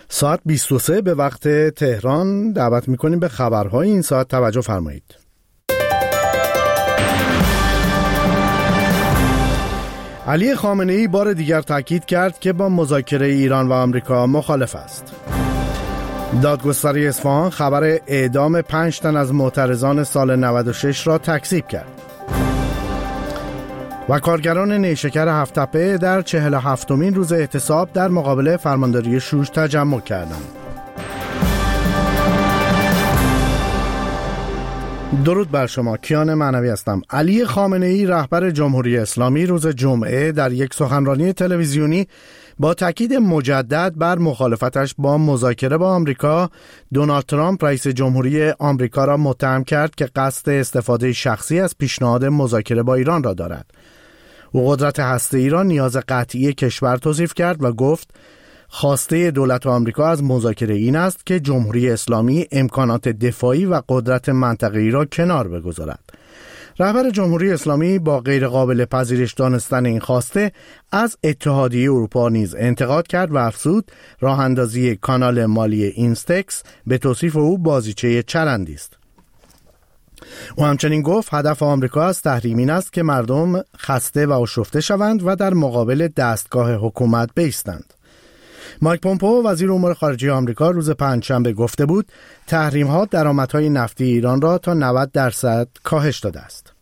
ساعت 23 به وقت تهران. دعوت میکنیم به خبرهای این ساعت توجه فرمایید. علی خامنه‌ای بار دیگر تاکید کرد که با مذاکره ایران و آمریکا مخالف است. دادگستری اصفهان خبر اعدام 5 تن از معترضان سال 96 را تکذیب کرد. و کارگران نیشکر هفت‌تپه در 47مین روز اعتصاب در مقابل فرمانداری شوش تجمع کردند. درود بر شما، کیان معنوی هستم. علی خامنه‌ای رهبر جمهوری اسلامی روز جمعه در یک سخنرانی تلویزیونی با تاکید مجدد بر مخالفتش با مذاکره با آمریکا، دونالد ترامپ رئیس جمهوری آمریکا را متهم کرد که قصد استفاده شخصی از پیشنهاد مذاکره با ایران را دارد. او قدرت هسته‌ای را نیاز قطعی کشور توصیف کرد و گفت خواسته دولت آمریکا از مذاکره این است که جمهوری اسلامی امکانات دفاعی و قدرت منطقه‌ای را کنار بگذارد. رهبر جمهوری اسلامی با غیرقابل پذیرش دانستن این خواسته از اتحادیه اروپا نیز انتقاد کرد و افزود راه اندازی کانال مالی اینستکس به توصیف او بازیچه چرندی است. او همچنین گفت هدف آمریکا از تحریم این است که مردم خسته و آشفته شوند و در مقابل دستگاه حکومت بایستند. مایک پومپئو وزیر امور خارجه آمریکا روز پنجشنبه گفته بود تحریم‌ها درآمدهای نفتی ایران را تا 90% کاهش داده است.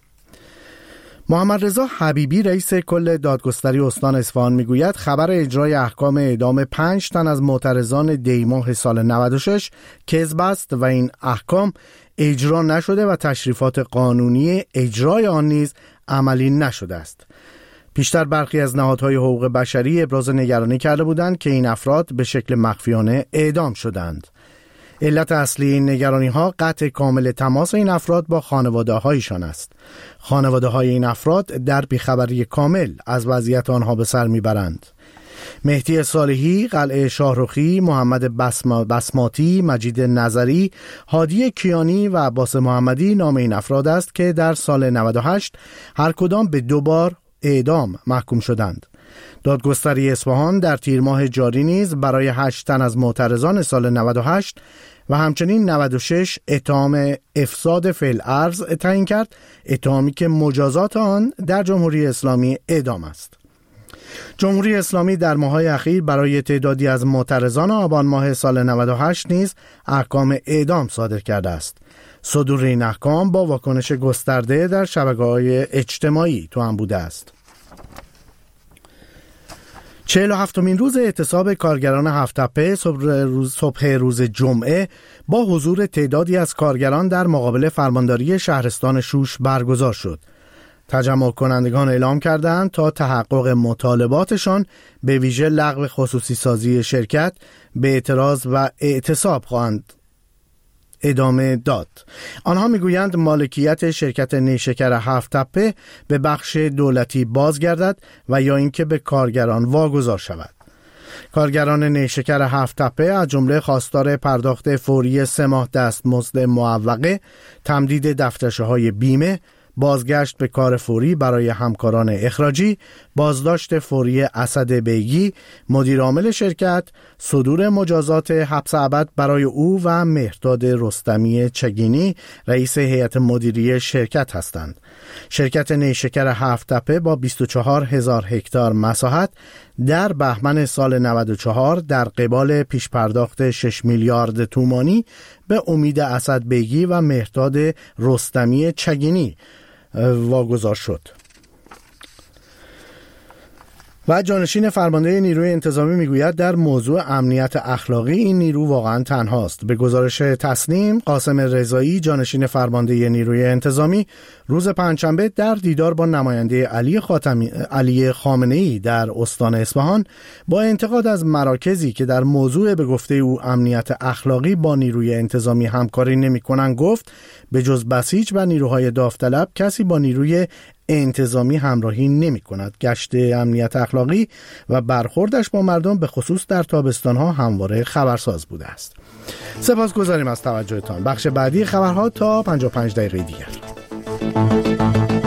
محمد رضا حبیبی رئیس کل دادگستری استان اصفهان میگوید خبر اجرای احکام اعدام 5 تن از معترضان دی‌ماه سال 96 کذب است و این احکام اجرا نشده و تشریفات قانونی اجرای آن نیز عملی نشده است. پیشتر برخی از نهادهای حقوق بشری ابراز نگرانی کرده بودند که این افراد به شکل مخفیانه اعدام شدند. علت اصلی این نگرانی‌ها قطع کامل تماس این افراد با خانواده‌هایشان است. خانواده‌های این افراد در بیخبری کامل از وضعیت آنها به سر میبرند. مهدی صالحی، قلعه شاهرخی، محمد بسماتی، مجید نظری، هادی کیانی و عباس محمدی نام این افراد است که در سال 98 هر کدام به 2 بار اعدام محکوم شدند. دادگستری اصفهان در تیر ماه جاری نیز برای 8 تن از معترضان سال 98 و همچنین 96 اتهام افساد فی الارض تعیین کرد، اتهامی که مجازات آن در جمهوری اسلامی اعدام است. جمهوری اسلامی در ماه‌های اخیر برای تعدادی از معترضان آبان ماه سال 98 نیز احکام اعدام صادر کرده است. صدور این احکام با واکنش گسترده در شبکه‌های اجتماعی توأم بوده است. 47مین روز اعتصاب کارگران هفت‌تپه صبح روز جمعه با حضور تعدادی از کارگران در مقابل فرمانداری شهرستان شوش برگزار شد. تجمع کنندگان اعلام کردند تا تحقق مطالباتشان به ویژه لغو خصوصی سازی شرکت به اعتراض و اعتصاب خواهند ادامه داد. آنها میگویند مالکیت شرکت نیشکر هفت‌تپه به بخش دولتی بازگردد و یا اینکه به کارگران واگذار شود. کارگران نیشکر هفت‌تپه از جمله خواستار پرداخت فوری 3 ماه دستمزد معوقه، تمدید دفترچه‌های بیمه، بازگشت به کار فوری برای همکاران اخراجی، بازداشت فوری اسد بیگی مدیر عامل شرکت، صدور مجازات حبس ابد برای او و مهرداد رستمی چگینی رئیس هیئت مدیری شرکت هستند. شرکت نیشکر هفت‌تپه با 24,000 هکتار مساحت در بهمن سال 94 در قبال پیشپرداخت 6 میلیارد تومانی به امید اسد بیگی و مهرداد رستمی چگینی واگذار شد. و جانشین فرمانده نیروی انتظامی میگوید در موضوع امنیت اخلاقی این نیرو واقعا تنهاست. به گزارش تسنیم، قاسم رضایی جانشین فرمانده نیروی انتظامی روز پنجشنبه در دیدار با نماینده علی خامنه‌ای در استان اصفهان با انتقاد از مراکزی که در موضوع به گفته او امنیت اخلاقی با نیروی انتظامی همکاری نمی‌کنند گفت به جز بسیج و نیروهای داوطلب کسی با نیروی انتظامی همراهی نمی کند. گشت امنیت اخلاقی و برخوردش با مردم به خصوص در تابستانها همواره خبرساز بوده است. سپاسگزاریم از توجهتان. بخش بعدی خبرها تا 55 دقیقه دیگر.